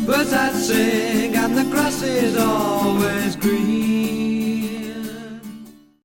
birds that sing, and the grass is always green.